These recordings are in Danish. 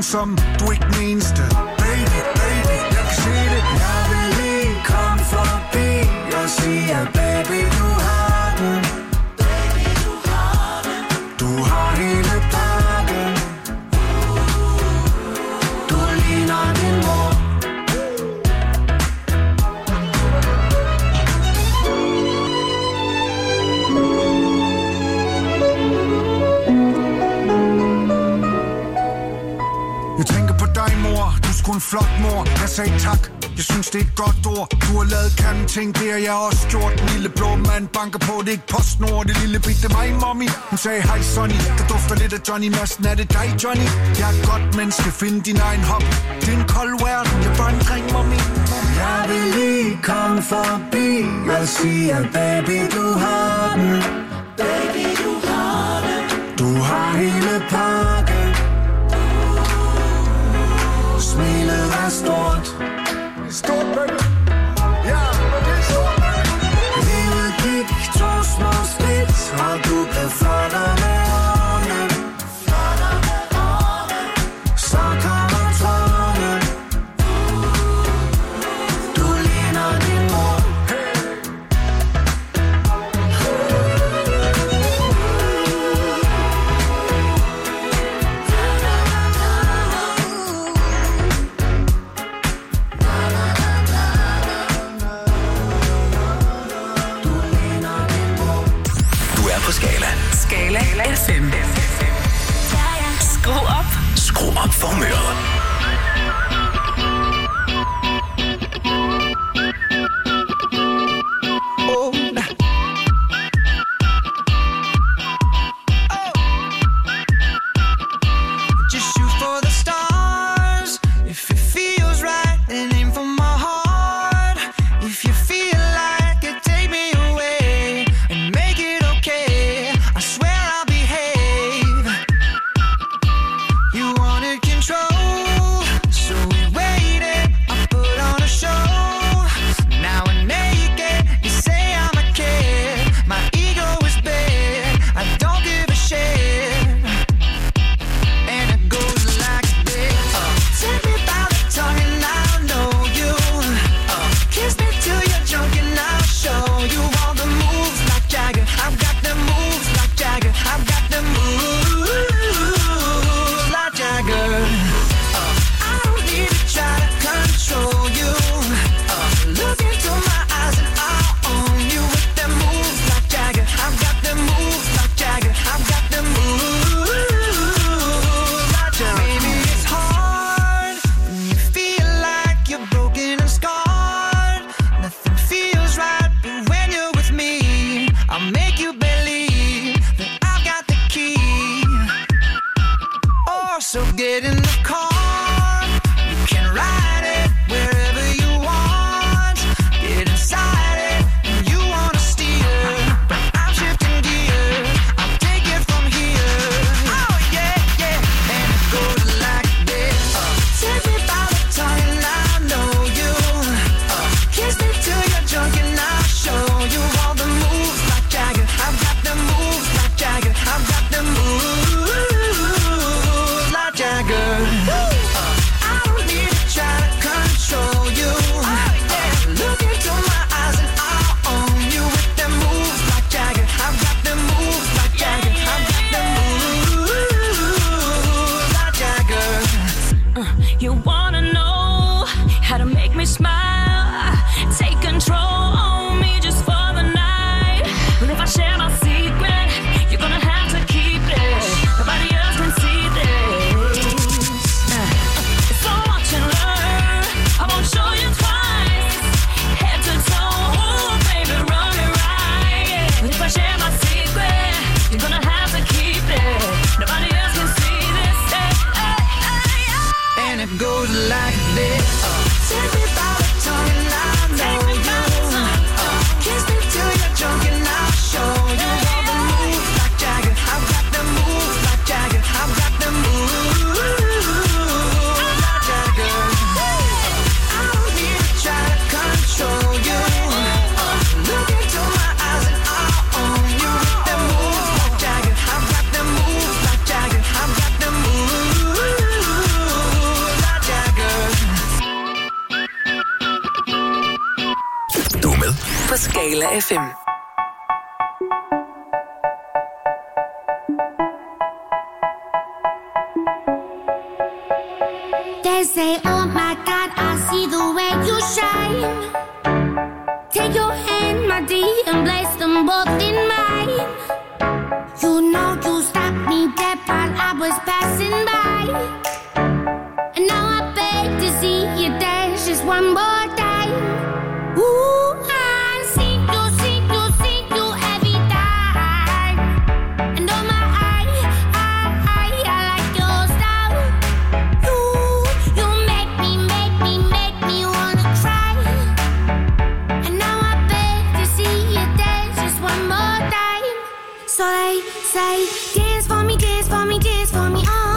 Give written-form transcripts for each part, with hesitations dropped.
som du ikke den eneste. Baby, baby, jeg kan se det. Jeg vil lige komme forbi og sige, at baby, du har den. Baby, du har den. Du har hele pakken. Du ligner din mor. Jeg tænker på dig, mor. Du er sgu en flot mor. Jeg sagde tak. Jeg synes, det er et godt ord. Du har lavet kanden ting, det har jeg også gjort. Den lille blå mand banker på, det er ikke PostNord. Det lille bitte mig, mommy. Hun sagde, hej Sonny. Der dufter lidt af Johnny Madsen. Er det dig, Johnny? Jeg er et godt menneske. Find din egen hobby. Det er en kold verden. Jeg er bare en dreng, mommy. Jeg vil lige komme forbi og sige, at baby, du har den. Baby, du har den. Du har hele pakken. Smilet er stort. Stort, baby. Ja, det er stort, baby. Livet gik 2 små skridt, og du blev flottere med årene. Flottere med årene. Så kommer tårne. Du ligner din mor. Skala FM. Skru op. Skru op for humøret. Gala FM. They say, oh my God, I see the way you shine. Take your hand, my dear, and place them both in mine. You know you stopped me dead while I was passing by. And now I beg to see you dance just one more time. Ooh, I see you every time. And oh my, I like your style. You make me wanna cry. And now I beg to see you dance just one more time. So they say, dance for me, dance for me, dance for me, oh.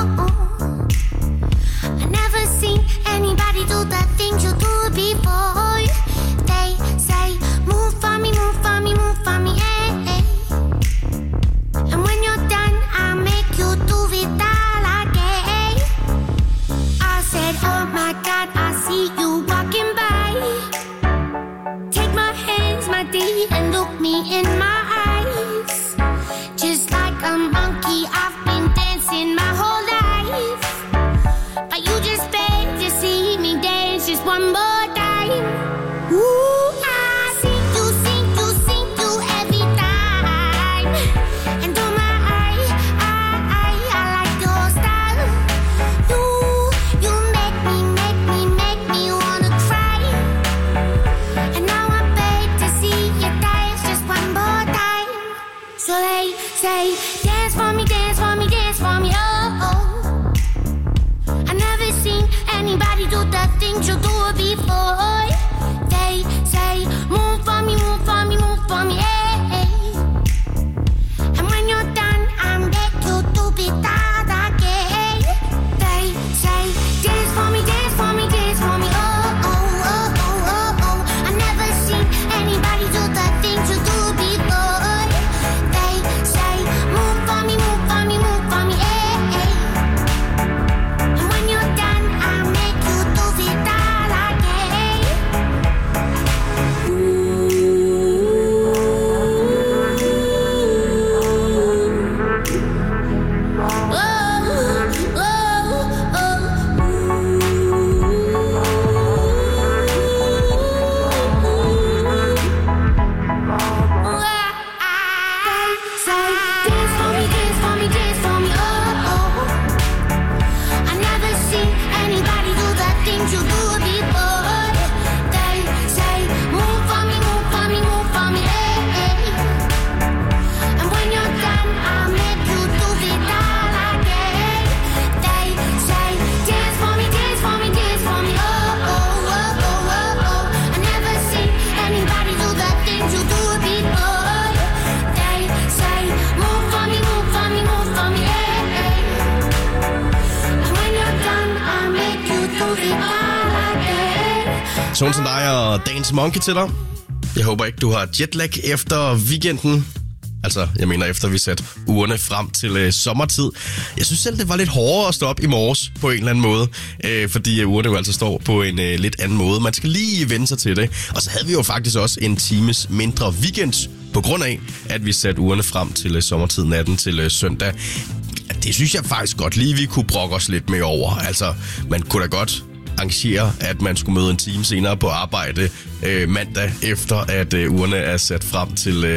I never seen anybody do the things you do before. They say, move for me, move for me, move for me, eh, eh. And when you're done, I'll make you do it all again. I said, oh my God, I see you walking by. Take my hands, my dear, and look me in my eyes. Just like a monkey, I've been dancing my whole life. But you just beg to see me dance just one more time. Ooh, I see you every time. And oh my, I like your style. You make me wanna cry. And now I beg to see you dance just one more time. So they say, dance for me, dance for me, dance for me, oh, oh. I never seen anybody do the things you do before. They say, move for me, move for me, move for me, eh, eh. And when you're done, I'll make you do it all again. They say, dance for me, dance for me, dance for me, oh, oh, oh, oh, oh, oh. I never seen anybody do the things you do before. They say, move for me, move for me, move for me, eh, eh. And when you're done, I'll make you do it all again. Sådan som dig og Dance Monkey til dig. Jeg håber ikke, du har jetlag efter weekenden. Altså, jeg mener efter vi satte ugerne frem til sommertid. Jeg synes selv, det var lidt hårdere at stå op i morges på en eller anden måde. Fordi ugerne jo altså står på en lidt anden måde. Man skal lige vende sig til det. Og så havde vi jo faktisk også en times mindre weekend på grund af, at vi satte ugerne frem til sommertid natten til søndag. Det synes jeg faktisk godt lige, vi kunne brokke os lidt med over. Altså, man kunne da godt arrangere, at man skulle møde en time senere på arbejde mandag, efter at ugerne er sat frem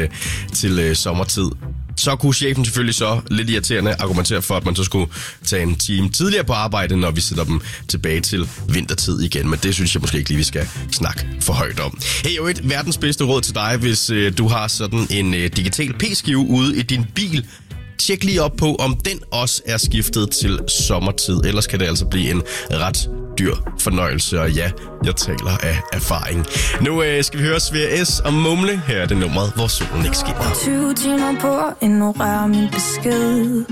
til sommertid. Så kunne chefen selvfølgelig så lidt irriterende argumentere for, at man så skulle tage en time tidligere på arbejde, når vi sætter dem tilbage til vintertid igen. Men det synes jeg måske ikke lige, vi skal snakke for højt om. Hey, jo et verdens bedste råd til dig, hvis du har sådan en digital p-skive ude i din bil. Tjek lige op på, om den også er skiftet til sommertid. Ellers kan det altså blive en ret dyr fornøjelse, og ja, jeg taler af erfaring. Nu skal vi høre Svea S og Mumle. Her er det nummeret, hvor solen ikke skinner. 20 timer på at ignorere min besked.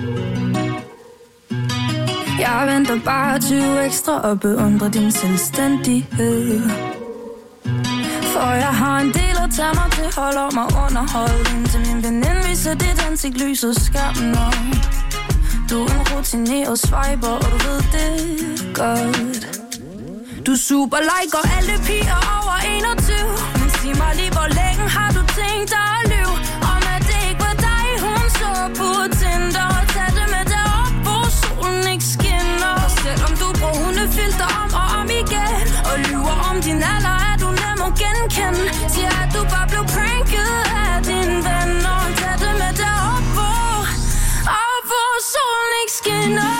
Jeg venter bare 20 ekstra og beundrer din selvstændighed. For jeg har en del at tage mig til, holder mig underholdt, indtil min veninde viser dit ansigt lyset skærmen op. Du er en rutineret swiper, og du ved det godt. Du super liker alle piger over 21, men sig mig lige, hvor længe har du tænkt dig at lyve om, at det ikke var dig, hun så på Tinder. Tag det med derop, hvor solen ikke skinner. Og selvom du bruger hundefilter om og om igen, og lyver om din alder, er du nem at genkende. Siger, at du bare blev pranket af dine venner. Tag det med derop, hvor solen ikke skinner.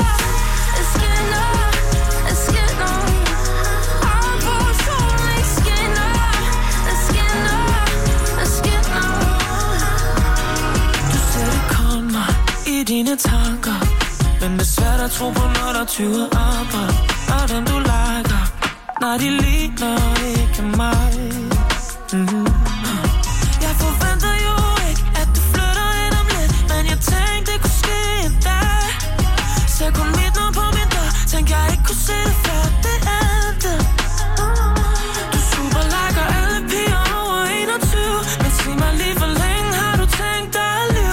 Dine tanker, men det er svært at tro på, når der 20 andre. Og dem du liker, nej, de ligner ikke mig. Jeg forventer jo ikke, at du flytter ind om lidt, men jeg tænkte, det kunne ske en dag. Ser kun mit navn på min dør, tænkte jeg ikke kunne se det før det endte. Du super liker alle piger over 21, men sig mig lige, hvor længe har du tænkt dig at leve?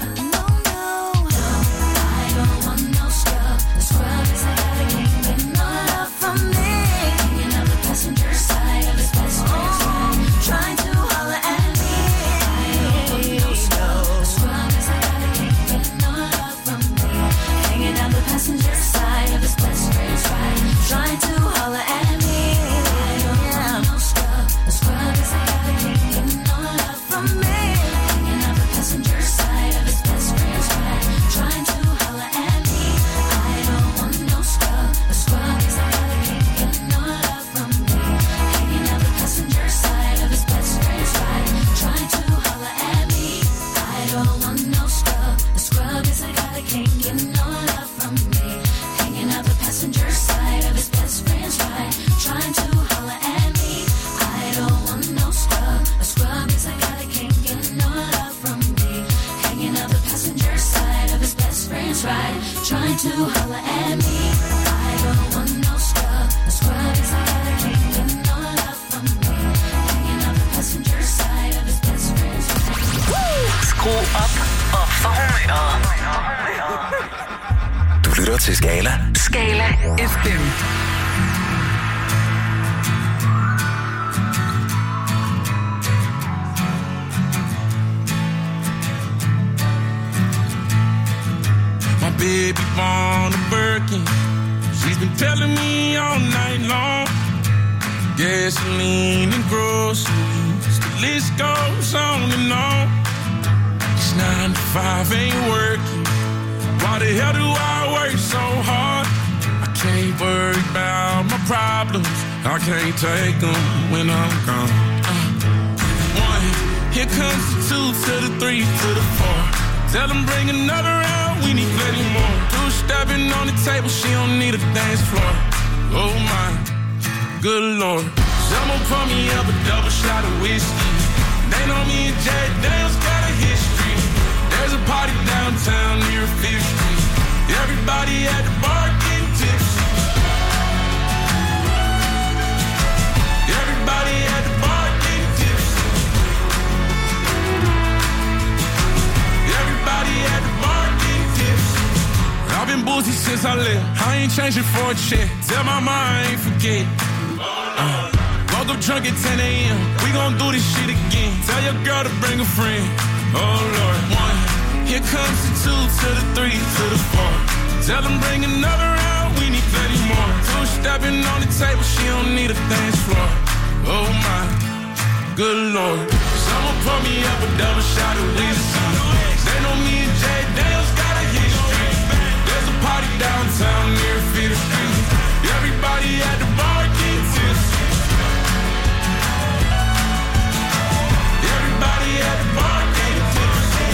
No passenger side of his best friend's ride, trying to holler at me. I don't want no scrub. A scrub is a guy that can't get no love from me. Hanging out the passenger side of his best friend's ride, trying to holler at me. I don't want no scrub. A scrub is a guy that can't get no love from me. Hanging out the passenger side of his best friend's ride. Skru op og for humøret. Du lytter til Skala. Skala FM. My baby want a Birkin. She's been telling me all night long. Gasoline and groceries, the list goes on and on. This 9 to 5 ain't working. Why the hell do I work so hard? I can't worry about my problems. I can't take them when I'm gone. 1, here comes the 2 to the 3 to the 4. Tell them bring another round, we need plenty more. 2 stepping on the table, she don't need a dance floor. Oh my, good lord. Someone pour me up a double shot of whiskey. They know me and Jack Daniels got a history. There's a party downtown near 5th Street. Everybody at the bar getting tipsy. Everybody at the bar getting tipsy. Everybody at the bar getting tipsy. I've been boozy since I left. I ain't changing for a check. Tell my mom I ain't forget. Woke up drunk at 10 a.m. We gon' do this shit again. Tell your girl to bring a friend. Oh Lord. 1, here comes the 2 to the 3 to the 4. Tell them bring another round, we need plenty more. 2 stepping on the table, she don't need a dance floor. Oh my, good lord. Someone pour me up a double shot of whiskey. They know me and Jay Daniels got a history. There's a party downtown near 5th Street. Everybody at the bar getting tipsy. Everybody at the bar getting tipsy.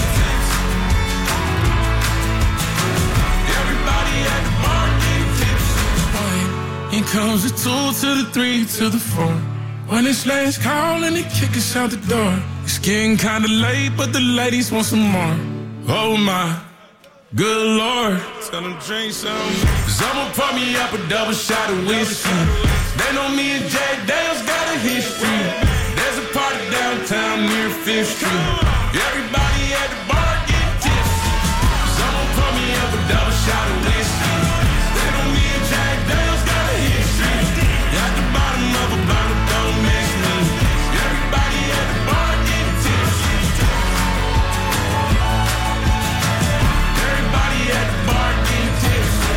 Everybody at the bar getting tipsy. Here comes the 2 to the 3 to the 4. When it's last call and they kick us out the door. It's getting kinda late, but the ladies want some more. Oh my, good lord. Tell them drink some. Someone pour me up a double shot of whiskey. They know me and Jack Daniels got a history. There's a party downtown near 5th Street. Everybody at the bar getting tipsy. Someone pour me up a double shot of whiskey. They know me and Jack Daniels got a history. At the bottom of a bottle, don't mix me. Everybody at the bar getting tipsy. Everybody at the bar getting tipsy.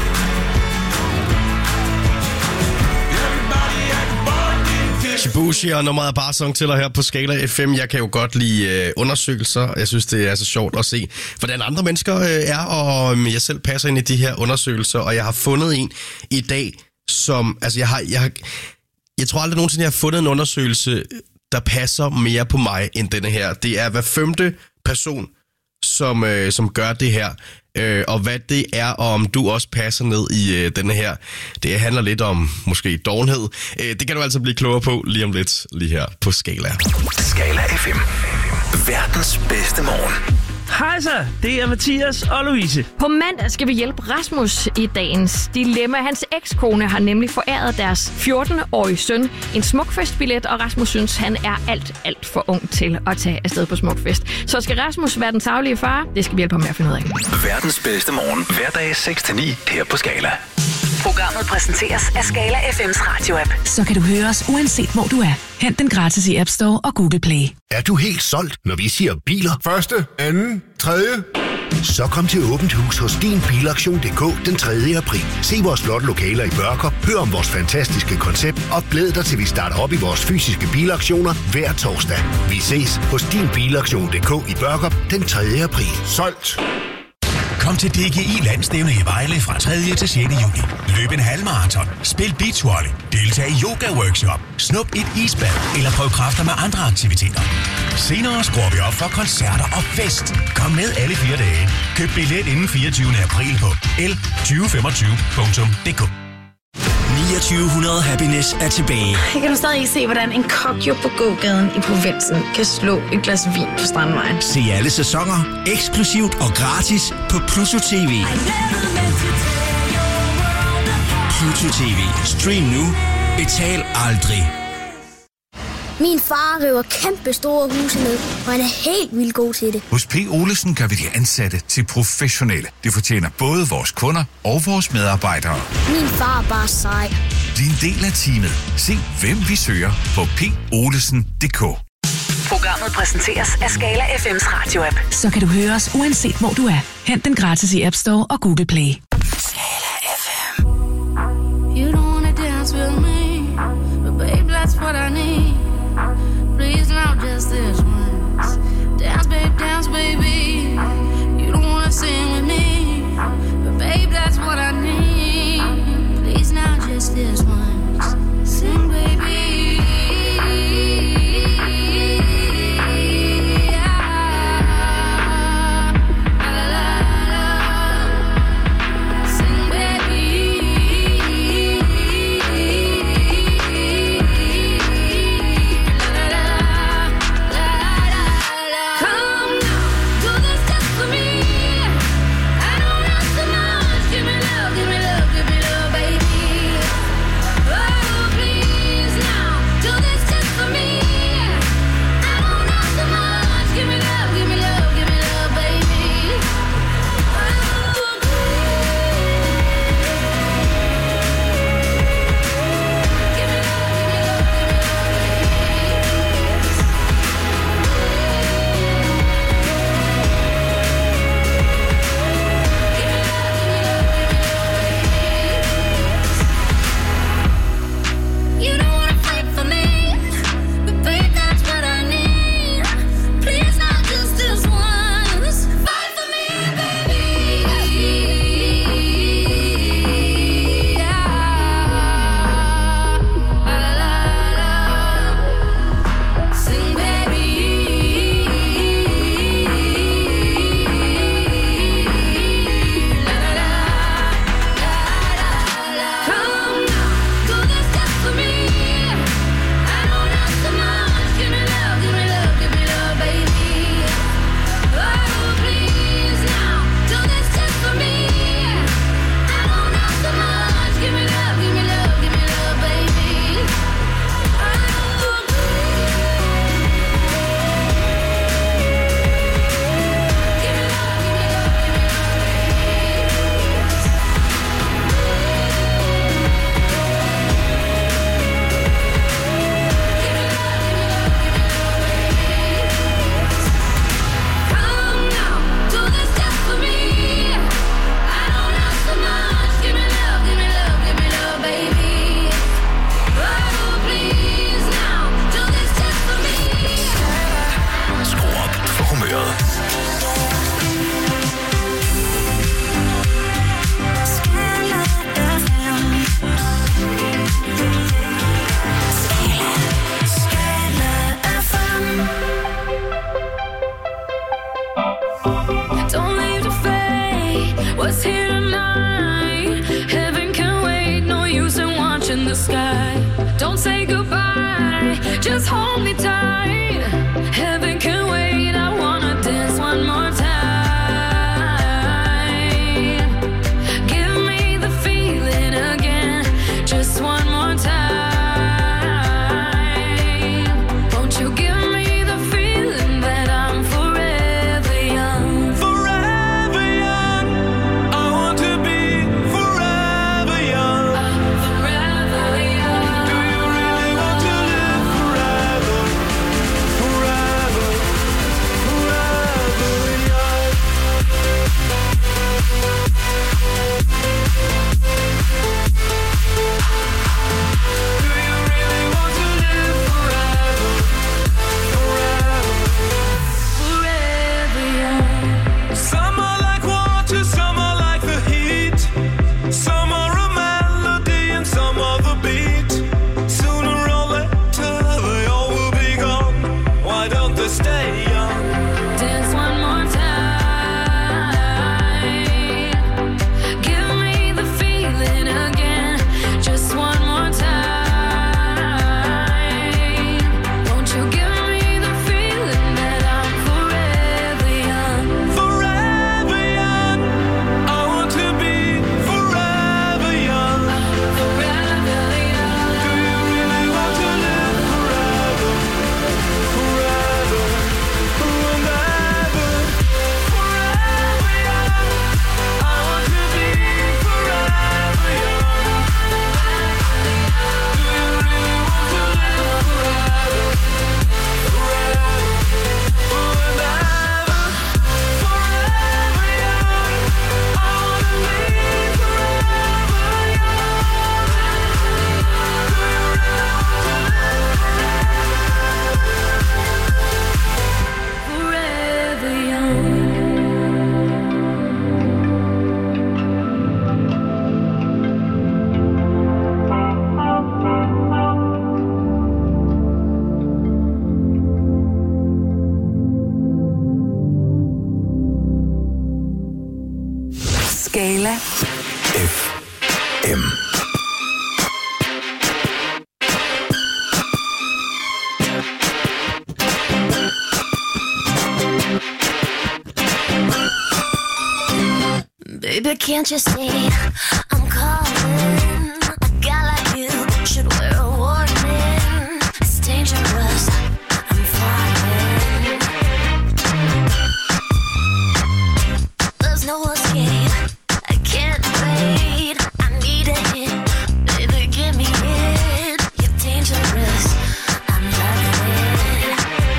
Everybody at the bar getting tipsy. Shibushi og nummeret Bar Song til her på Skala FM. Jeg kan jo godt lide undersøgelser. Jeg synes, det er så sjovt at se, hvordan andre mennesker er, og jeg selv passer ind i de her undersøgelser, og jeg har fundet en i dag, som... Altså, jeg tror aldrig nogensinde, jeg har fundet en undersøgelse, der passer mere på mig end denne her. Det er hver 5. person, som gør det her. Og hvad det er, og om du også passer ned i denne her. Det handler lidt om måske dovenhed. Det kan du altså blive klogere på lige om lidt, lige her på Skala. Skala FM. Verdens bedste morgen. Hej så, det er Mathias og Louise. På mandag skal vi hjælpe Rasmus i dagens dilemma. Hans ekskone har nemlig foræret deres 14-årige søn en smukfestbillet, og Rasmus synes, han er alt for ung til at tage afsted på smukfest. Så skal Rasmus være den tarvelige far? Det skal vi hjælpe ham med at finde ud af. Verdens bedste morgen. Hverdag 6-9 her på Skala. Programmet præsenteres af Skala FM's radio-app. Så kan du høre os uanset hvor du er. Hent den gratis i App Store og Google Play. Er du helt solgt, når vi siger biler? Første, anden, tredje. Så kom til åbent hus hos din Bilaktion.dk den 3. april. Se vores flotte lokaler i Børkop, hør om vores fantastiske koncept og glæd dig til vi starter op i vores fysiske bilaktioner hver torsdag. Vi ses hos din Bilaktion.dk i Børkop den 3. april. Solgt! Kom til DGI Landstævne i Vejle fra 3. til 6. juli. Løb en halvmarathon, spil beachvolley, deltag i yoga-workshop, snup et isbad eller prøv kræfter med andre aktiviteter. Senere skruer vi op for koncerter og fest. Kom med alle 4 dage. Køb billet inden 24. april på l2025.dk. 2900 Happiness er tilbage. Jeg kan du stadig ikke se, hvordan en kokjo på gågaden i provinsen kan slå et glas vin på Strandvejen. Se alle sæsoner, eksklusivt og gratis på Pluto TV. Pluto TV. Stream nu. Betal aldrig. Min far river kæmpe store huse ned, og han er helt vildt god til det. Hos P. Olesen gør vi de ansatte til professionelle. Det fortjener både vores kunder og vores medarbejdere. Min far er bare sej. Din del af teamet. Se hvem vi søger på polesen.dk. Programmet præsenteres af Skala FM's radio-app. Så kan du høre os uanset hvor du er. Hent den gratis i App Store og Google Play. Skala FM. You don't wanna dance with me, but babe, that's what I need. Please now just this once. Dance baby. You don't wanna sing with me, but babe, that's what I need. Please now just this once. Sing baby. Skala FM. Baby, can't you see I'm calling? A guy like you should wear a warning. It's dangerous, I'm falling. There's no escape, I can't wait. I need a hit, baby, give me it. You're dangerous, I'm loving it.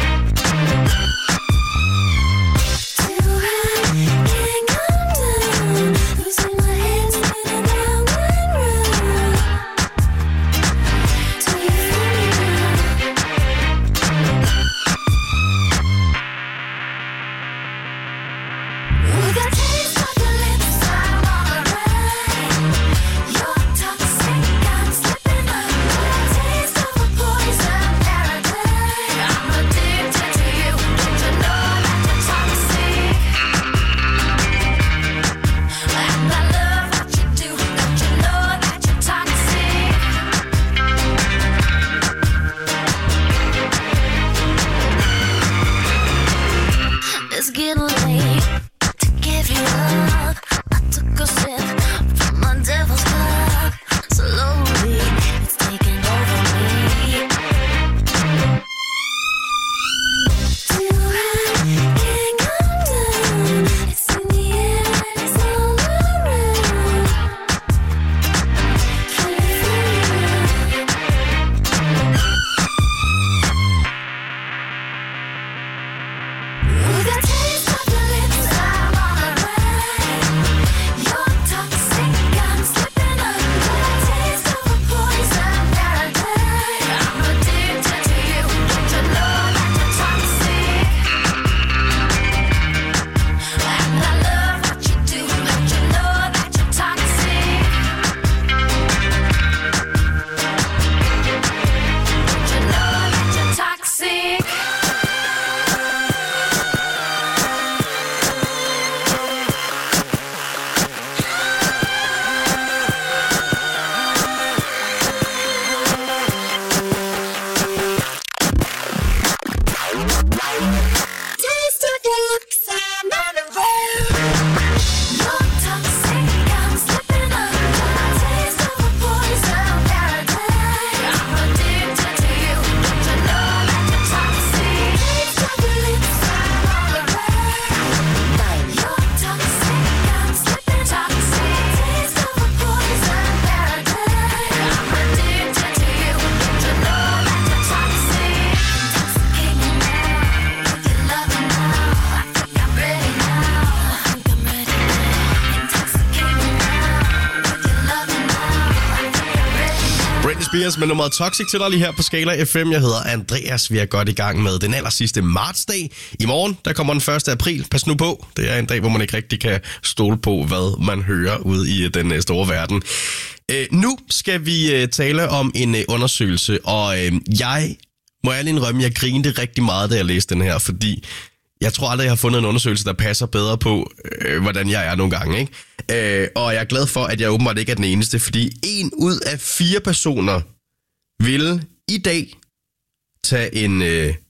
Med nummeret Toxic til dig lige her på Skala FM. Jeg hedder Andreas. Vi er godt i gang med den aller sidste martsdag. I morgen, der kommer den 1. april. Pas nu på. Det er en dag, hvor man ikke rigtig kan stole på, hvad man hører ude i den store verden. Nu skal vi tale om en undersøgelse, og jeg må ærligt indrømme, jeg grinte rigtig meget, da jeg læste den her, fordi jeg tror aldrig, jeg har fundet en undersøgelse, der passer bedre på, hvordan jeg er nogle gange, ikke? Og jeg er glad for, at jeg åbenbart ikke er den eneste, fordi 1 ud af 4 personer vil i dag tage en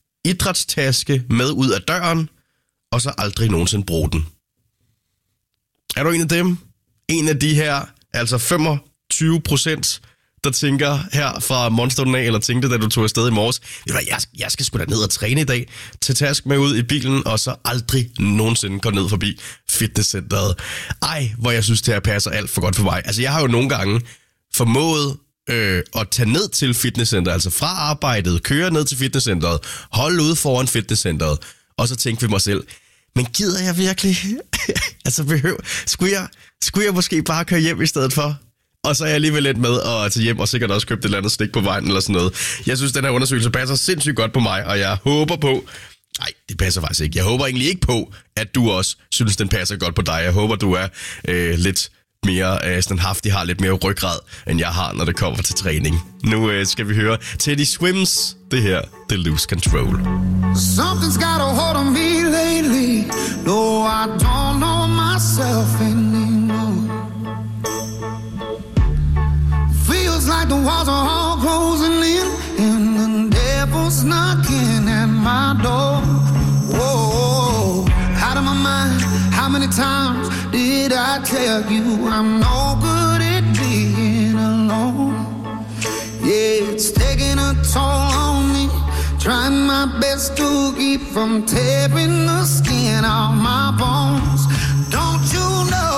idrætstaske med ud af døren, og så aldrig nogensinde bruge den. Er du en af dem? En af de her, altså 25%, der tænker her fra morgenstunden af, eller tænkte, da du tog afsted i morges, jeg skal sgu da ned og træne i dag, tage task med ud i bilen, og så aldrig nogensinde gå ned forbi fitnesscenteret. Ej, hvor jeg synes, det her passer alt for godt for mig. Altså, jeg har jo nogle gange formået at tage ned til fitnesscenteret, altså fra arbejdet, køre ned til fitnesscenteret, holde ude foran fitnesscenteret, og så tænke ved mig selv, men gider jeg virkelig? Altså, skulle jeg måske bare køre hjem i stedet for? Og så er jeg alligevel lidt med at tage hjem og sikkert også købe et eller andet stik på vejen eller sådan noget. Jeg synes, den her undersøgelse passer sindssygt godt på mig, og jeg håber på... Nej, det passer faktisk ikke. Jeg håber egentlig ikke på, at du også synes, den passer godt på dig. Jeg håber, du er lidt mere standhaftig, har lidt mere ryggrad, end jeg har, når det kommer til træning. Nu skal vi høre Teddy Swims. Det her, The Lose Control. Something's got a hold on me lately. No, I don't know myself anymore. Feels like the walls are all closing in, and the devil's knocking at my door. Whoa, out of my mind. How many times did I tell you I'm no good at being alone? Yeah, it's taking a toll on me. Trying my best to keep from tearing the skin off my bones. Don't you know?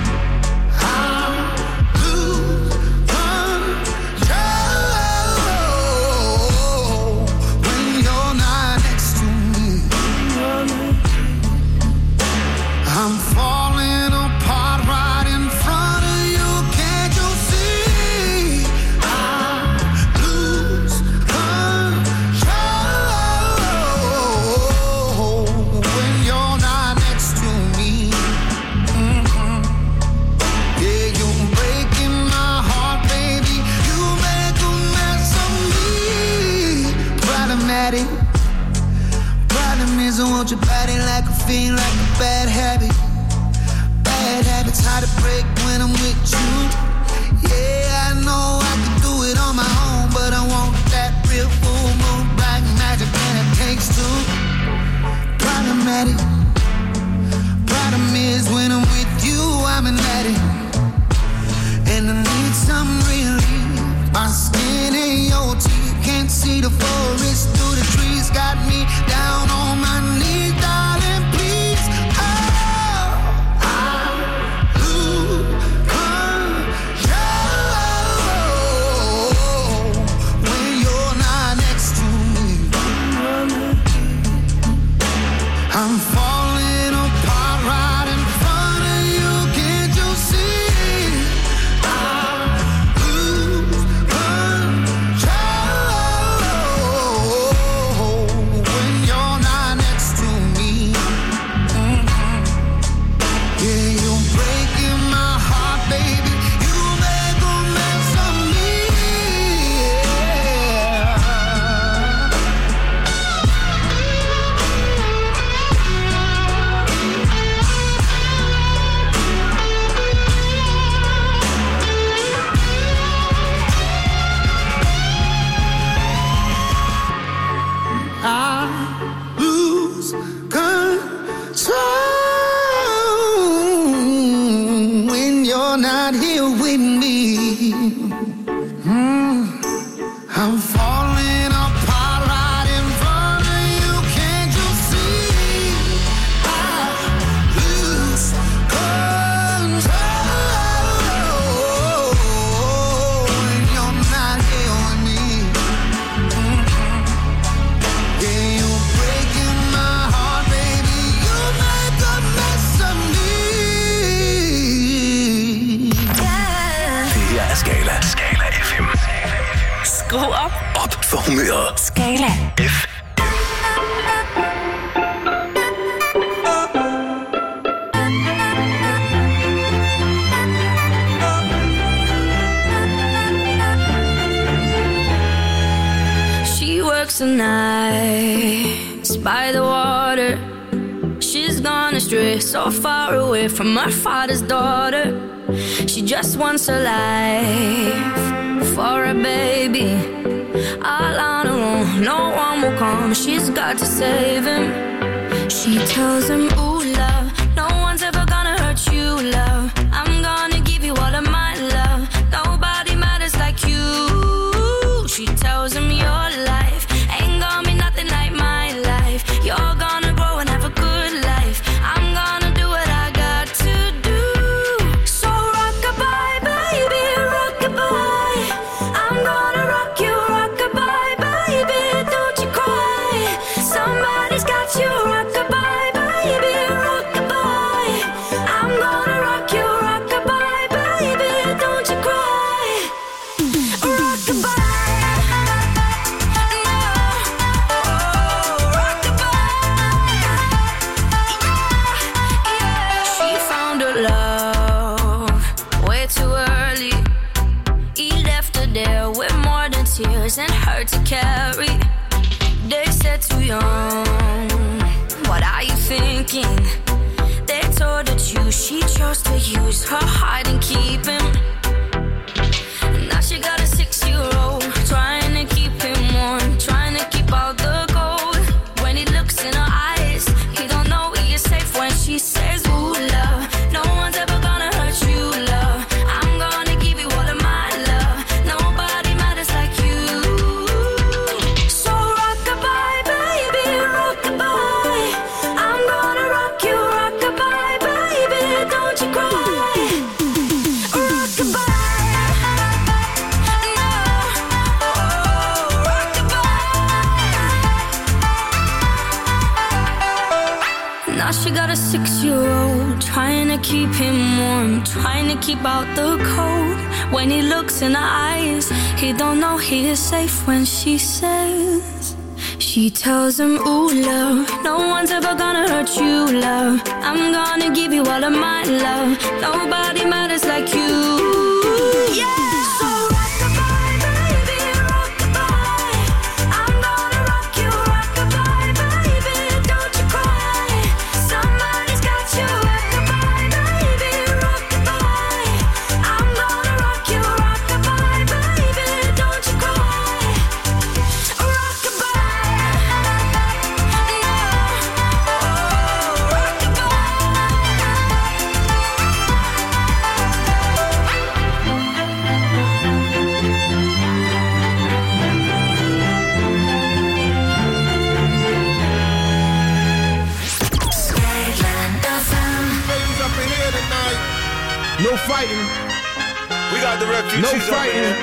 I'm falling apart right in front of you. Can't you see? I lose control when you're not next to me. Yeah, you're breaking my heart, baby. You make a mess of me. Problematic. Problem is I want your body like a fiend, like a bad habit. Bad habits hard to break when I'm with you. Yeah, I know I can do it on my own, but I want that real full moon black magic, and it takes two. Problematic. Problem is when I'm with you, I'm an addict, and I need some relief. My skin and your teeth can't see the forest through the trees. Got me down on my knees, darling, please. Oh, I lose control when you're not next to me. I'm falling apart right in front of you. Can't you see? I lose control when you're not next to me. Yeah, you're breaking my heart, baby. You make a mess of me. I lose control when you're not here with me. I'm falling apart right in front of you. Can't you see? I lose control when you're not here with me. Yeah, you're breaking my heart, baby. You make a mess of me. Det her er Skala. Skala FM. Skru op. Op for humøret. Skala. F. She works the nights by the water. She's gone astray, so far away from her father's daughter. She just wants a life for a baby. All on her own, no one will come. She's got to save him. She tells him, ooh, love, no one's ever gonna hurt you, love. I'm gonna give you all of my love. Nobody matters like you. She tells him your life ain't gonna be nothing like my life. You're gonna grow and have a good life. I'm gonna do what I got to do. So rock-a-bye, baby, rock-a-bye. I'm gonna rock you, rock-a-bye, baby, don't you cry. Somebody's got you, rock-a-bye, baby, rock-a-bye. I'm gonna rock you, rock-a-bye, baby, don't you cry. Rock-a-bye. Tears and hurt to carry. They said too young. What are you thinking? They told her choose. She chose to use her heart and keep him. Now she gotta see she got a 6-year-old, trying to keep him warm, trying to keep out the cold. When he looks in her eyes, he don't know he is safe when she says. She tells him, ooh, love, no one's ever gonna hurt you, love. I'm gonna give you all of my love. Nobody matters like you. Yeah. So rock-a-bye, baby, rock-a-bye. I'm gonna rock you, rock-a-bye, baby. Don't you cry. Somebody's got you, rock-a-bye, baby, rock-a-bye. I'm gonna rock you, rock-a-bye, baby. Don't you cry. Rock-a-bye. No fighting. We got the refugees. No fighting.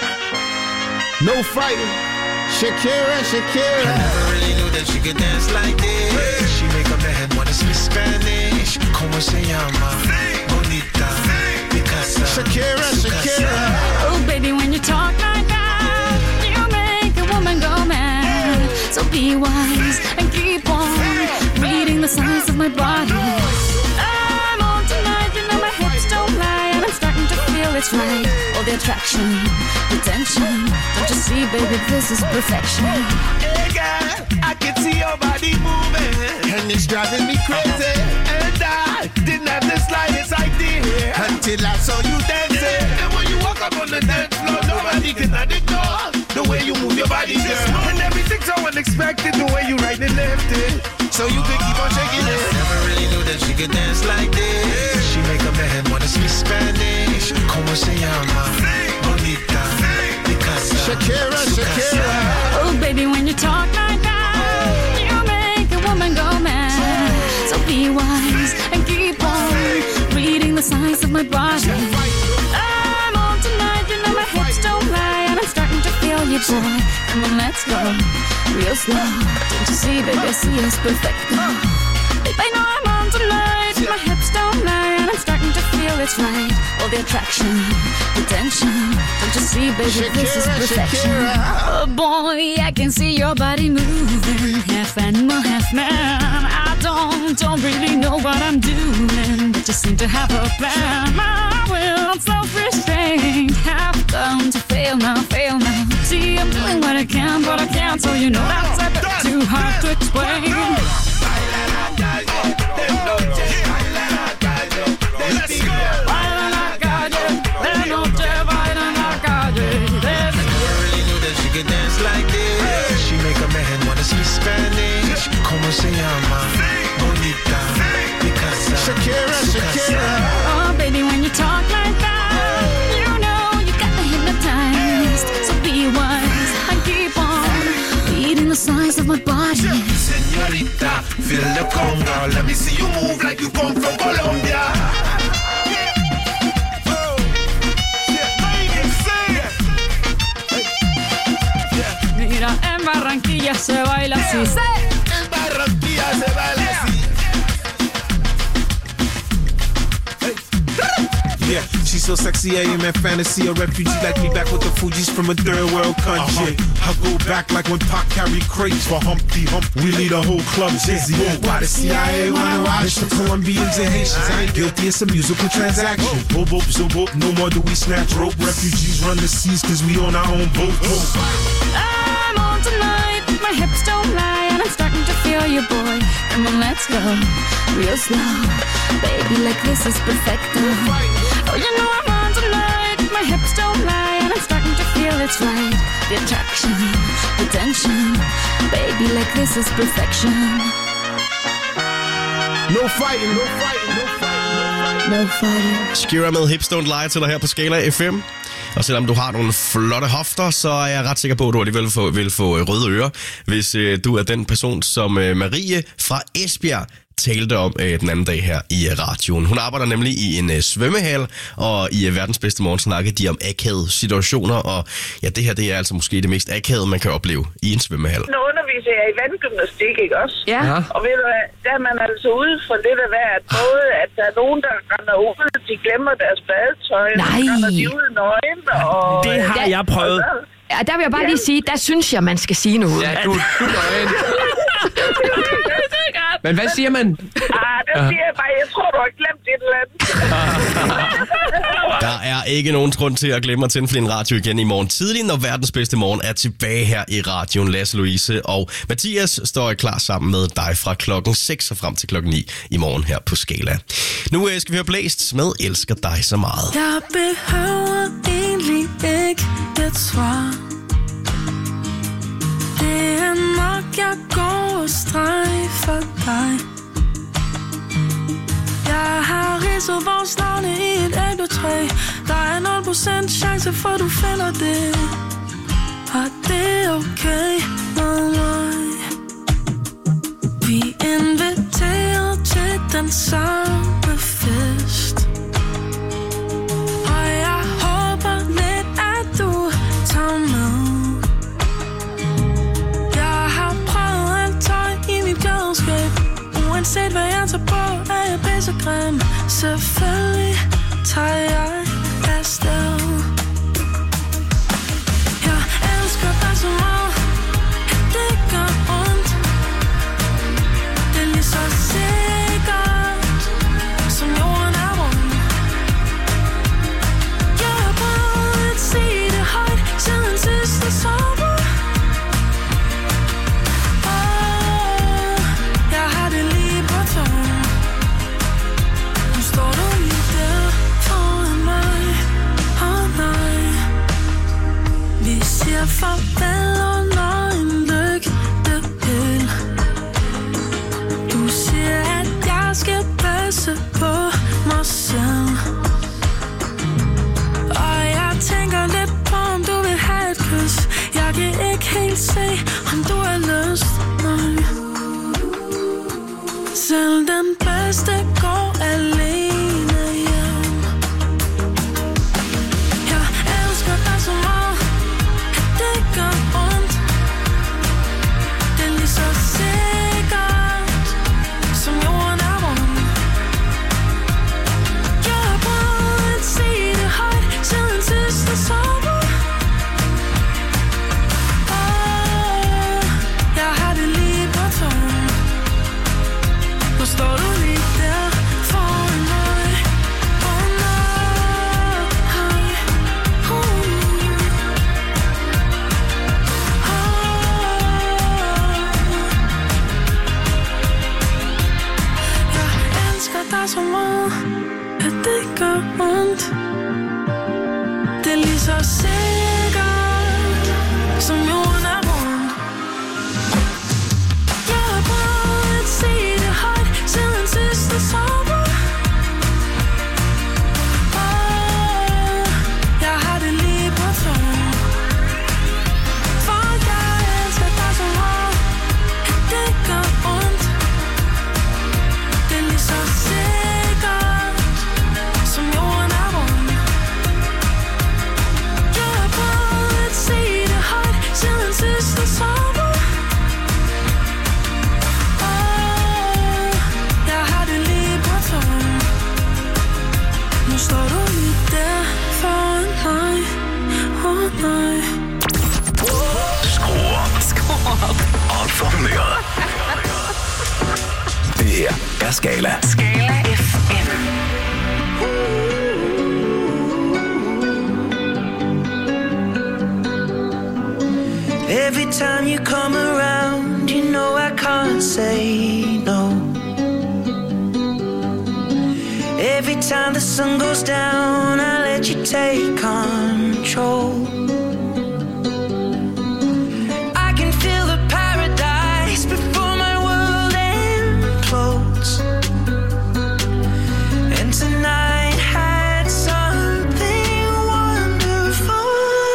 No fighting. Shakira, Shakira. I never really knew that she could dance like this. She make up the head wanna speak Spanish. Como se llama? Bonita. Picasa. Shakira, Shakira. Oh, baby, when you talk like that, you make a woman go mad. So be wise and keep on reading the signs of my body. I'm on tonight, you know my hips don't lie, and I'm starting to feel it's right. All the attraction, the tension. Don't you see, baby, this is perfection. Hey, girl, I can see your body moving, And it's driving me crazy. and I didn't have the slightest idea Until I saw you dancing. And when you walk up on the dance floor, nobody can ignore the way you move your body, girl. And everything's so unexpected, the way you right and left it. So you could keep on shaking it. Never really knew that she could dance like this. She make up the head wanna speak Spanish. Como se llama? Bonita. Picasa. Shakira, Shakira. Oh, baby, when you talk like that, you make a woman go mad. So be wise and keep on reading the signs of my body. I'm on tonight, you know my hips don't lie, and I'm starting to feel you, boy. Come on, let's go real slow. Don't you see, baby, I see us perfect. Babe, I know I'm on tonight, my hips don't lie, and I'm starting to feel it's right. All the attraction, the tension. Don't you see, baby, this is perfection. Oh boy, I can see your body moving, half animal, half man. I don't really know what I'm doing, but you seem to have a plan. My will, self-restraint, have come to fail now. See, I'm doing what I can, but I can't, so you know that's a bit too hard to explain. Spanish, como se llama? Bonita, Picasa. Shakira, Shakira. Oh, baby, when you talk like that, you know you got me hypnotized. So be wise and keep on reading the signs of my body. Señorita, feel the conga. Let me see you move like you come from Colombia. Mira, en Barranquilla se baila así. En Barranquilla se baila así. Yeah, she's so sexy, I am in fantasy. A refugee like me back with the Fugees from a third world country. I go back like when Pac carried crates for Humpty Hump. We lead a whole club dizzy. Why the CIA wanna watch the Colombians and Haitians? I ain't guilty, it's a musical transaction. Boop, boop, so boop, no more do we snatch rope. Refugees run the seas cause we on our own boat. I'm on tonight, my hips don't lie, and I'm starting to feel you, boy. Come on, let's go real slow. Baby, like this is perfect. Oh, you know I'm on tonight, my hips don't lie, and I'm starting to feel it's right. The attraction, the tension. Baby, like this is perfection. No fighting, no fighting, no fighting, no fighting. Shakira med Hips Don't Lie til dig her på Skala FM. Og selvom du har nogle flotte hofter, så er jeg ret sikker på, at du alligevel vil få røde ører, hvis du er den person, som Marie fra Esbjerg talte om den anden dag her i radioen. Hun arbejder nemlig i en svømmehal, og i verdens bedste morgen snakkede de om akavede situationer, og ja, det her det er altså måske det mest akavede, man kan opleve i en svømmehal. Når underviser jeg i vandgymnastik, ikke også? Ja. Og ved du hvad, der er man altså ude for lidt af hvert. Både at der er nogen, der render ud, de glemmer deres badetøj. Nej. Så render de ud nøgen, og... Det har jeg prøvet. Ja, der vil jeg bare lige sige, der synes jeg, man skal sige noget. Ja, du nøgen. Men hvad siger man? Der siger jeg bare, jeg tror, du har glemt et eller andet. Der er ikke nogen grund til at glemme at tænde for din radio igen i morgen tidlig, når verdens bedste morgen er tilbage her i radioen. Lasse, Louise og Mathias står klar sammen med dig fra klokken 6 og frem til klokken 9 i morgen her på Skala. Nu skal vi høre Blæst med Elsker dig så meget. Jeg behøver egentlig ikke et svar. Det er nok, jeg går og strejfer dig. Jeg har ridset vores navne i et æbletræ. Der er 0% chance for, du finder det. Og det er okay med mig. Vi inviterer til den samme fest. Og jeg håber lidt, at du tager med. Jeg har prøvet alt tøj i mit klædeskab. Uanset hvad jeg tager på, er jeg pissegrim. Selvfølgelig tager jeg afsted. Jeg elsker dig så meget, at det gør ondt. Det er lige så sikkert, som jorden er rund. Jeg har prøvet at sige det højt, siden sidste sommer. Jeg har det lige på tåen. Nu står du lige der foran mig. Nej. Vi siger farvel under en lygtepæl. Du siger, at jeg skal passe på mig selv. Og jeg tænker lidt på, om du vil have et kys. Jeg kan ikke helt se, om du har lyst. Nej. Selv den bedste går alene hjem. Jeg elsker dig så meget, at det gør ondt. Det er lige så sikkert, som jorden er rund. Jeg har prøvet at sige det højt, siden sidste sommer. Jeg har det lige på tåen. Nu står du lige der foran mig. Jeg elsker dig så meget, at det gør ondt. Det er lige så sikkert, som jorden er rund. Jeg har prøvet at sige det højt, siden sidste sommer. Jeg har det lige på tåen. For jeg elsker dig så meget, at det gør ondt. Det er lige så sikkert, som jorden er rund. Jeg har prøvet at sige det højt, siden sidste sommer. Jeg har det lige på tåen. Nu står du lige der foran mig. Nej. Skru op for humøret. Det her er Skala. Skala FM. Every time you come around, you know I can't say no. Every time the sun goes down, I let you take control. I can feel the paradise before my world implodes. And tonight had something wonderful.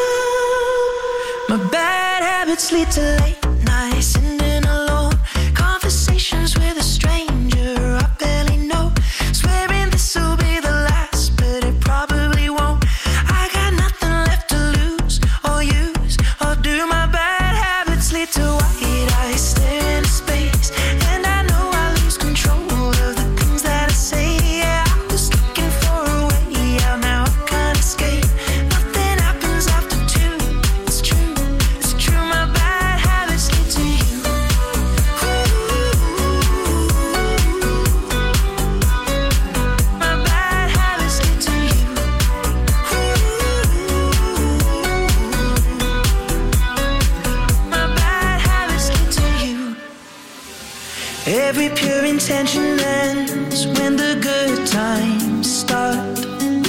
My bad habits lead to late nights, sitting alone, conversations with a stranger I barely know, swearing this'll be the last, but it probably won't. I got nothing left to lose or use, or do my bad habits lead to white eyes? every pure intention ends when the good times start.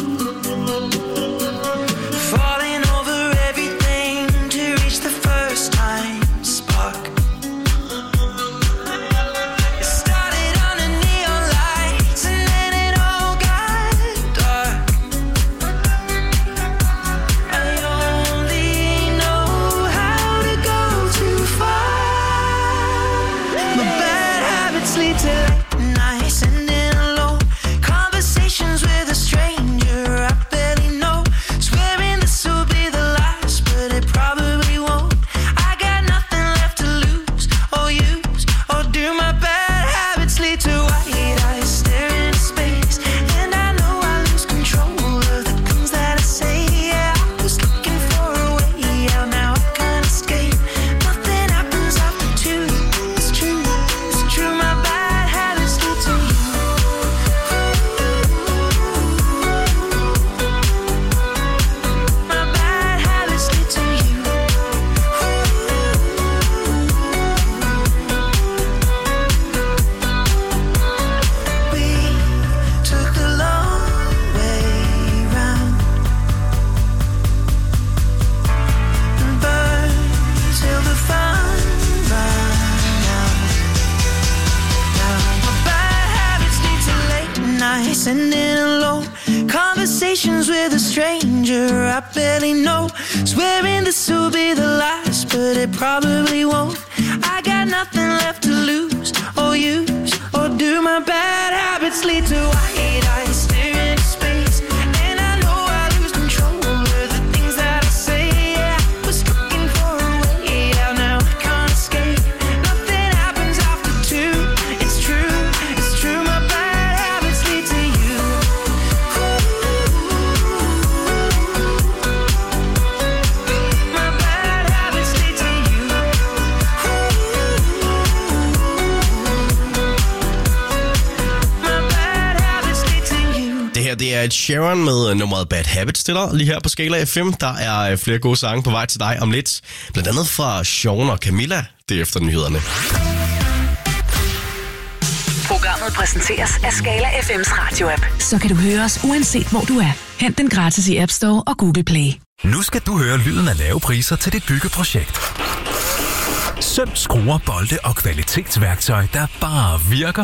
Falling over everything to reach the first time spark. It started under neon lights and then it all got dark. I only know how to go too far. My bad habits lead to late nights and in alone conversations with a stranger I barely know. Swearing this will be the last, but it probably won't. I got nothing left to lose or use or do. My bad habits lead to white eyes staring into space, and I know I lose control of the things that I say. Yeah, I was looking for a way out, now I can't escape. Nothing happens after two. It's true, it's true. My bad habits lead to you. My bad habits lead to you. We took the long way round and burned till the fun ran out. Now my bad habits lead to late nights and in alone conversations with a stranger I barely know. Swearing this will be the last, but it probably won't. I got nothing left to lose or use or do. My bad habits lead to white eyes staring into space, and I know I lose control of the things that I say. Yeah, I was looking for a way out, now I can't escape. Nothing happens after two. It's true, it's true. My bad habits lead to you. My bad habits lead to you. My bad habits lead to you. Det her, det er et Sharon med nummeret Bad Habits til dig, lige her på Skala FM. Der er flere gode sange på vej til dig om lidt. Blandt andet fra Sean og Camilla, det er efter nyhederne. Programmet præsenteres af Skala FM's radioapp. Så kan du høre os uanset hvor du er. Hent den gratis i App Store og Google Play. Nu skal du høre lyden af lave priser til dit byggeprojekt. Søm, skruer, bolde og kvalitetsværktøj, der bare virker.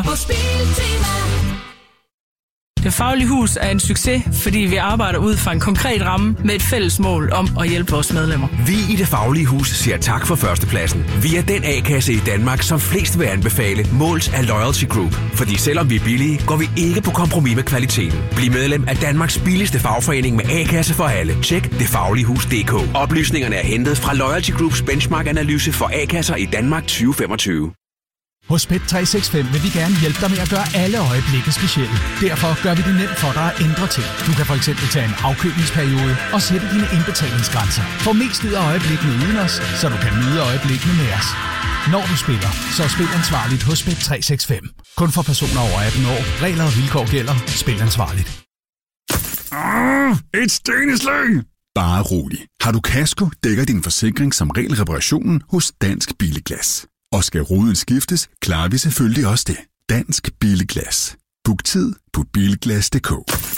Det Faglige Hus er en succes, fordi vi arbejder ud fra en konkret ramme med et fælles mål om at hjælpe vores medlemmer. Vi i Det Faglige Hus siger tak for førstepladsen. Vi er den A-kasse i Danmark, som flest vil anbefale, målt af Loyalty Group. Fordi selvom vi er billige, går vi ikke på kompromis med kvaliteten. Bliv medlem af Danmarks billigste fagforening med A-kasse for alle. Tjek detfagligehus.dk. Oplysningerne er hentet fra Loyalty Groups benchmark-analyse for A-kasser i Danmark 2025. Hos Bet365 vil vi gerne hjælpe dig med at gøre alle øjeblikke specielle. Derfor gør vi det nemt for dig at ændre ting. Du kan for eksempel tage en afkøbningsperiode og sætte dine indbetalingsgrænser. Få mest ud af øjeblikkene uden os, så du kan nyde øjeblikkene med os. Når du spiller, så spil ansvarligt hos Bet365. Kun for personer over 18 år. Regler og vilkår gælder. Spil ansvarligt. Et steneslag! Bare rolig. Har du kasko, dækker din forsikring som regel reparationen hos Dansk Bilglas. Og skal ruden skiftes, klarer vi selvfølgelig også det. Dansk Bilglas. Book tid på bilglas.dk.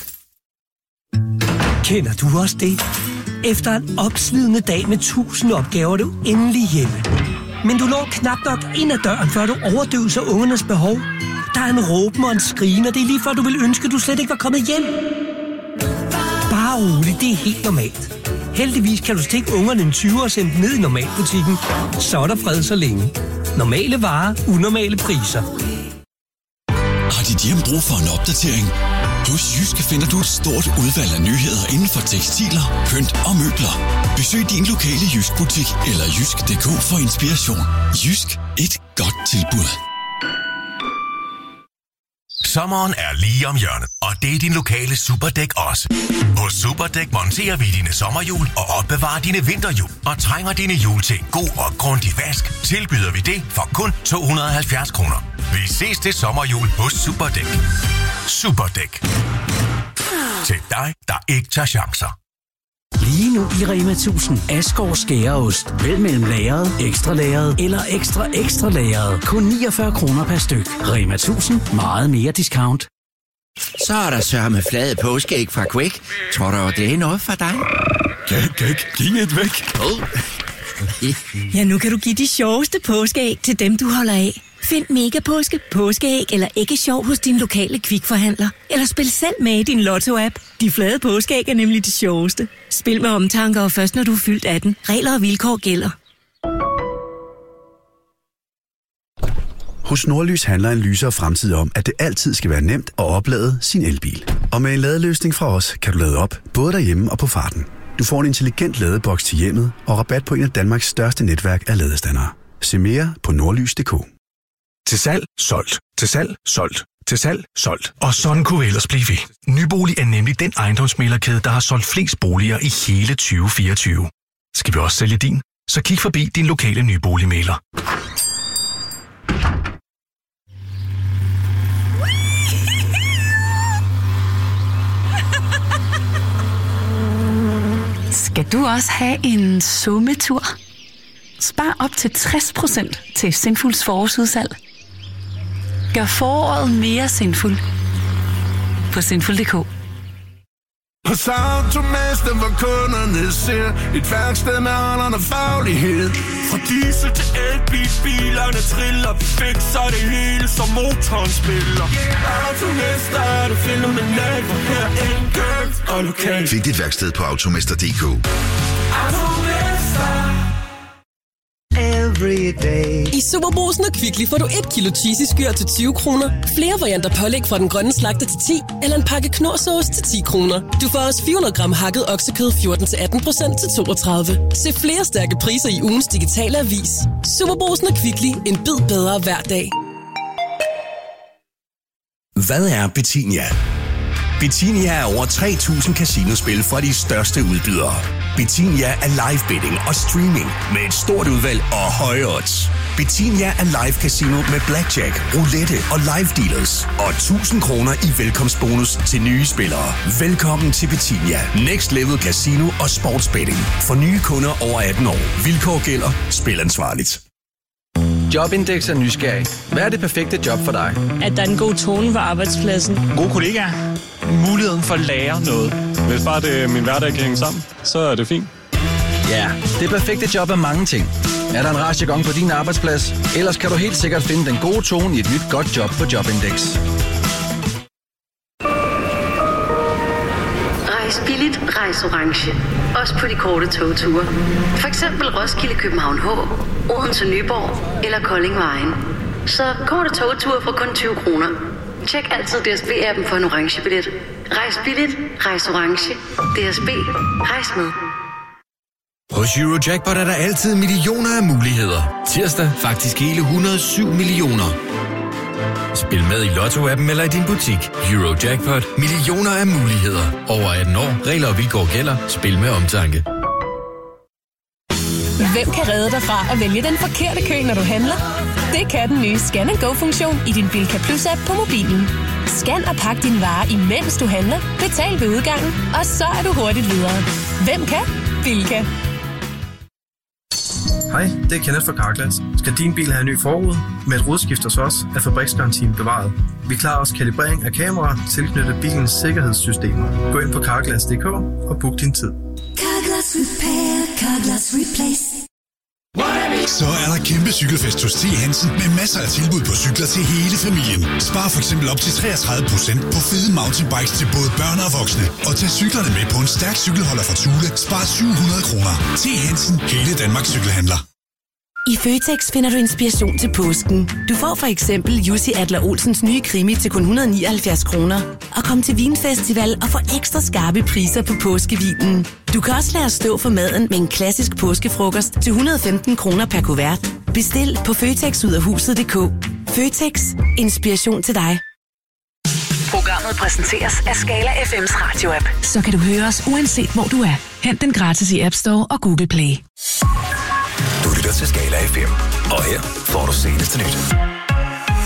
Kender du også det? Efter en opslidende dag med 1000 opgaver er du endelig hjemme. Men du når knap nok ind ad døren, før du overdøver ungernes behov. Der er en råben og en skrigen, og det er lige før du vil ønske, at du slet ikke var kommet hjem. Bare roligt, det er helt normalt. Heldigvis kan du stikke ungerne en 20 og sende dem ned i normalbutikken. Så er der fred så længe. Normale varer, unormale priser. Har dit hjem brug for en opdatering? Hos Jysk finder du et stort udvalg af nyheder inden for tekstiler, pynt og møbler. Besøg din lokale Jysk-butik eller jysk.dk for inspiration. Jysk, et godt tilbud. Sommeren er lige om hjørnet, og det er din lokale Superdæk også. Hos Superdæk monterer vi dine sommerhjul og opbevarer dine vinterhjul. Og trænger dine hjul til en god og grundig vask, tilbyder vi det for kun 270 kroner. Vi ses til sommerhjul hos Superdæk. Superdæk. Til dig, der ikke tager chancer. Lige nu i Rema 1000. Asgaard Skæreost. Vælg mellem lagret, ekstra lagret eller ekstra lagret. Kun 49 kroner per styk. Rema 1000. Meget mere discount. Så er der sørme flade påskeæg fra Quake. Tror du, det er noget for dig? Giv et væk. Ja, nu kan du give de sjoveste påskeæg til dem, du holder af. Find Mega Påske, påskeæg eller æggesjov hos din lokale Kvikforhandler. Eller spil selv med i din Lotto-app. De flade påskeæg er nemlig de sjoveste. Spil med omtanke og først når du er fyldt 18. Regler og vilkår gælder. Hos Nordlys handler en lysere fremtid om, at det altid skal være nemt at oplade sin elbil. Og med en ladeløsning fra os, kan du lade op, både derhjemme og på farten. Du får en intelligent ladeboks til hjemmet og rabat på en af Danmarks største netværk af ladestandere. Se mere på nordlys.dk. Til salg, solgt. Til salg, solgt. Til salg, solgt. Og sådan kunne vi ellers blive ved. Nybolig er nemlig den ejendomsmæglerkæde, der har solgt flest boliger i hele 2024. Skal vi også sælge din? Så kig forbi din lokale nyboligmægler. Skal du også have en sommetur? Spar op til 60% til Sinfuls forårsudsalg. Gør foråret mere sinfuld på sinful.dk. Hos Automester, hvor kunderne ser et værksted med holderne faglighed. Fra diesel til elbil, bilerne triller, vi fikser det hele, som motoren spiller. Automester er det fænomenalt, hvor her enkelt og lokalt. Find dit værksted på automester.dk. I Superbrugsen og Kvickly får du 1 kilo cheesy skyr til 20 kroner, flere varianter pålæg fra den grønne slagter til 10, eller en pakke knorrsauce til 10 kroner. Du får også 400 gram hakket oksekød 14-18% til 32. Se flere stærke priser i ugens digitale avis. Superbrugsen og Kvickly. En bid bedre hver dag. Hvad er Betinia? Betinia er over 3.000 casinospil fra de største udbydere. Betinia er live betting og streaming med et stort udvalg og høje odds. Betinia er live casino med blackjack, roulette og live dealers. Og 1.000 kroner i velkomstbonus til nye spillere. Velkommen til Betinia. Next Level Casino og sportsbetting. For nye kunder over 18 år. Vilkår gælder. Spil ansvarligt. Jobindex er nysgerrig. Hvad er det perfekte job for dig? At der er en god tone på arbejdspladsen. Gode kollegaer. Muligheden for at lære noget. Hvis bare det min hverdag kan hænge sammen, så er det fint. Ja, det perfekte job er mange ting. Er der en rar jargon på din arbejdsplads? Ellers kan du helt sikkert finde den gode tone i et nyt godt job på Jobindex. Rejs billigt, rejs orange. Også på de korte togture. For eksempel Roskilde, København H, Odense, Nyborg eller Kolding Vejen. Så korte togture for kun 20 kroner. Tjek altid DSB-appen for en orange billet. Rejs billigt, rejs orange. DSB, rejs med. Hos Eurojackpot er der altid millioner af muligheder. Tirsdag faktisk hele 107 millioner. Spil med i Lotto-appen eller i din butik. Eurojackpot. Millioner af muligheder. Over 18 år. Regler og vilkår gælder. Spil med omtanke. Hvem kan redde dig fra at vælge den forkerte kø, når du handler? Det kan den nye Scan & Go-funktion i din Bilka Plus-app på mobilen. Scan og pak dine varer, imens du handler. Betal ved udgangen, og så er du hurtigt videre. Hvem kan? Bilka. Hej, det er Kenneth fra Carglass. Skal din bil have en ny forrude? Med et rodskift hos os er fabriksgarantien bevaret. Vi klarer også kalibrering af kameraer tilknyttet bilens sikkerhedssystemer. Gå ind på carglass.dk og book din tid. Carglass Repair, Carglass Replace. Så er der kæmpe cykelfest hos T. Hansen med masser af tilbud på cykler til hele familien. Spar for eksempel op til 33% på fede mountainbikes til både børn og voksne. Og tag cyklerne med på en stærk cykelholder fra Thule. Spar 700 kroner. T. Hansen, hele Danmarks cykelhandler. I Føtex finder du inspiration til påsken. Du får for eksempel Jussi Adler Olsens nye krimi til kun 179 kroner. Og kom til Vinfestival og få ekstra skarpe priser på påskevinen. Du kan også lade os stå for maden med en klassisk påskefrokost til 115 kroner per kuvert. Bestil på føtexudafhuset.dk. Føtex. Inspiration til dig. Programmet præsenteres af Skala FM's radio-app. Så kan du høre os uanset hvor du er. Hent den gratis i App Store og Google Play. Du lytter til Skala FM, og her får du seneste nyt.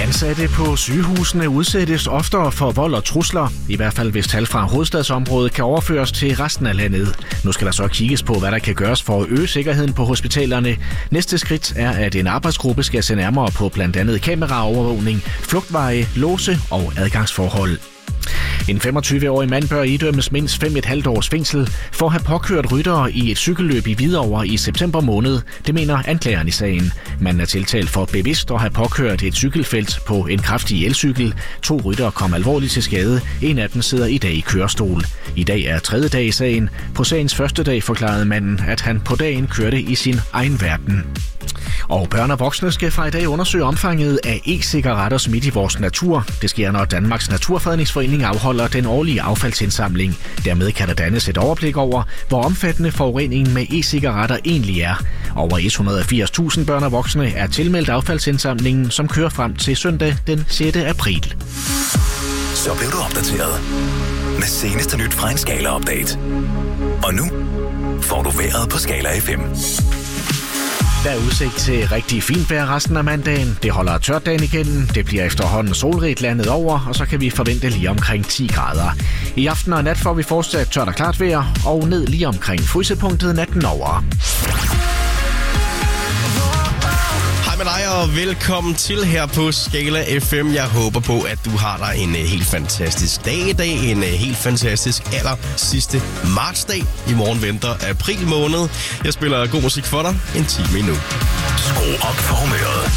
Ansatte på sygehusene udsættes oftere for vold og trusler, i hvert fald hvis tal fra hovedstadsområdet kan overføres til resten af landet. Nu skal der så kigges på, hvad der kan gøres for at øge sikkerheden på hospitalerne. Næste skridt er, at en arbejdsgruppe skal se nærmere på blandt andet kameraovervågning, flugtveje, låse og adgangsforhold. En 25-årig mand bør idømmes mindst 5,5 års fængsel for at have påkørt ryttere i et cykelløb i Hvidovre i september måned. Det mener anklageren i sagen. Manden er tiltalt for bevidst at have påkørt et cykelfelt på en kraftig elcykel. 2 ryttere kom alvorligt til skade. En af dem sidder i dag i kørestol. I dag er 3. dag i sagen. På sagens første dag forklarede manden, at han på dagen kørte i sin egen verden. Og børn og voksne skal fra i dag undersøge omfanget af e-cigaretter smidt i vores natur. Det sker, når Danmarks Naturfredningsforening afholder den årlige affaldsindsamling. Dermed kan der dannes et overblik over, hvor omfattende forureningen med e-cigaretter egentlig er. Over 180.000 børn og voksne er tilmeldt affaldsindsamlingen, som kører frem til søndag den 6. april. Så blev du opdateret med seneste nyt fra en Skala-update. Og nu får du vejret på Skala FM. Der er udsigt til rigtig fint vejr resten af mandagen. Det holder tørt dagen igennem. Det bliver efterhånden solrigt landet over, og så kan vi forvente lige omkring 10 grader. I aften og nat får vi fortsat tørt og klart vejr, og ned lige omkring frysepunktet natten over. Hej med dig og velkommen til her på Skala FM. Jeg håber på, at du har dig en helt fantastisk dag i dag. En helt fantastisk aller sidste martsdag. I morgen venter april måned. Jeg spiller god musik for dig en time endnu. Skru op for humøret.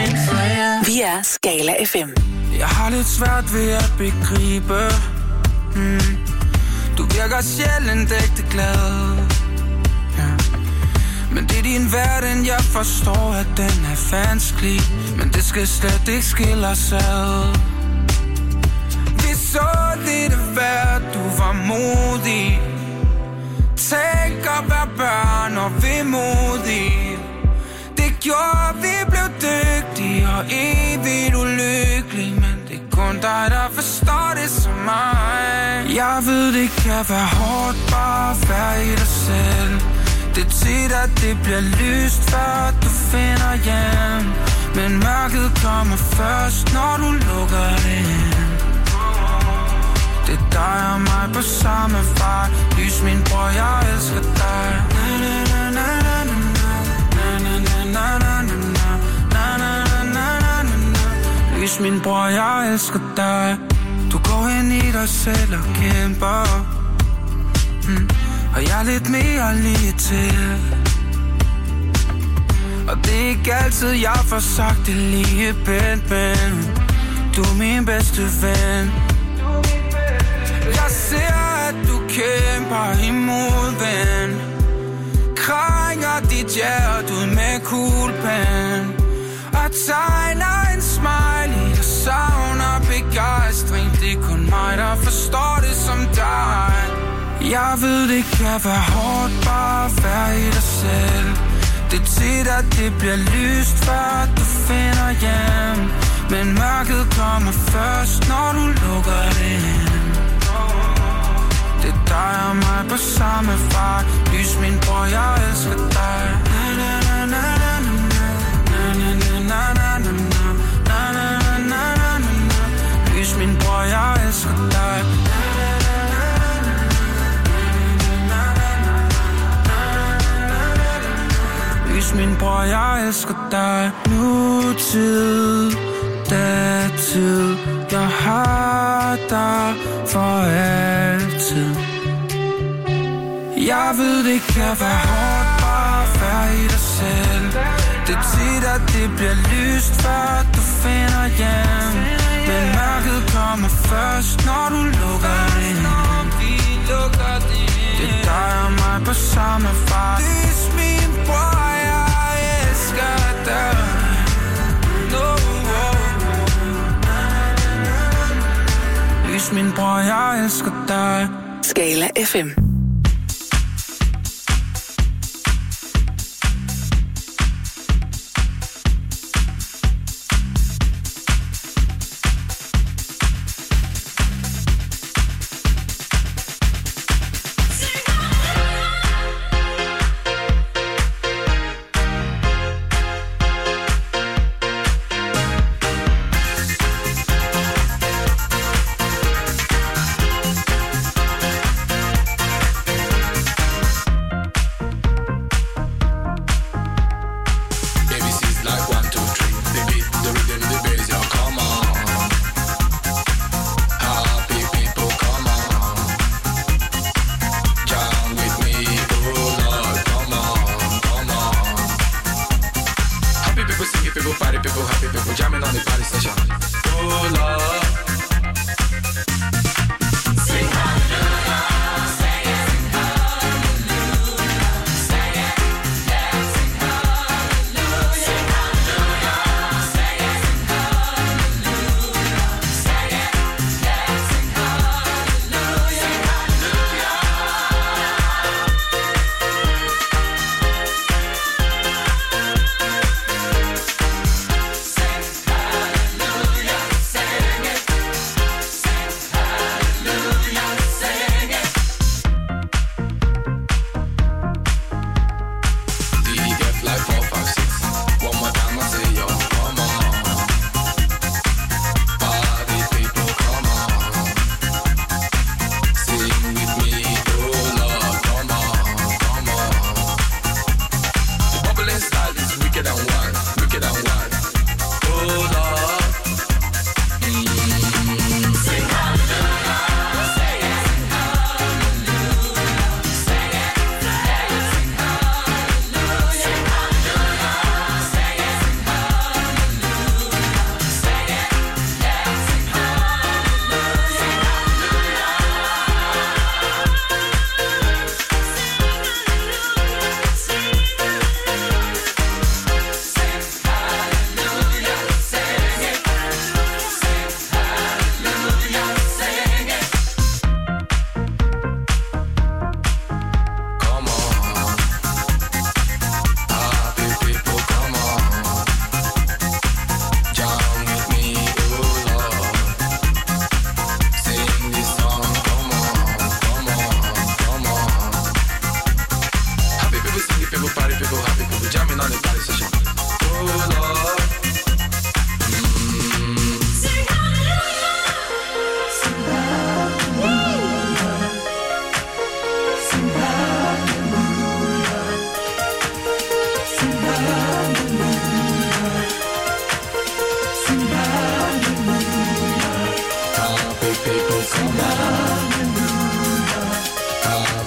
Skala FM. Jeg har lidt svært ved at begribe, Du virker sjældent ægte glad. Men det er din verden, jeg forstår, at den er vanskelig. Men det skal slet ikke skille os ad. Vi så lidt værd, du var modig. Tænk at være børn og vemodige. Det gjorde, vi blev dygtige og evigt ulykkelige. Men det er kun dig, der forstår det som mig. Jeg ved, det kan være hårdt bare at være i dig selv. Det er tit, at det bliver lyst, før du finder hjem. Men mørket kommer først, når du lukker det ind. Det er dig og mig på samme vej. Lys min bror, jeg elsker dig. Lys min bror, jeg elsker dig. Du går ind i dig selv og kæmper. Og jeg er lidt mere lige til. Og det er ikke altid, jeg får sagt det lige pænt, men du er min bedste ven. Jeg ser, at du kæmper imod, ven. Krænger dit hjerte ud med kuglepen. Og tegner en smiley, jeg savner begejstring. Det er kun mig, der forstår det som dig. Jeg ved, det kan være hårdt bare at være i dig selv. Det er tit, at det bliver lyst, før du finder hjem. Men mørket kommer først, når du lukker det ind. Det er dig og mig på samme vej. Lys min bror, jeg elsker dig. Lys min bror, jeg elsker dig. Lys min bror, jeg elsker dig. Nutid, datid, jeg har dig for altid. Jeg ved, det kan være hårdt bare at være i dig selv. Det er tit, at det bliver lyst, før du finder hjem. Men mørket kommer først, når du lukker det ind. Det er dig og mig på samme vej. Lys min bror, jeg elsker dig. Lys min bror, jeg elsker dig. Skala FM.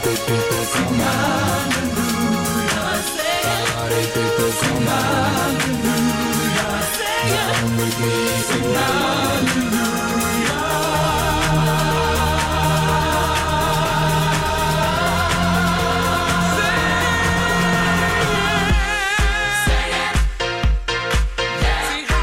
Come on.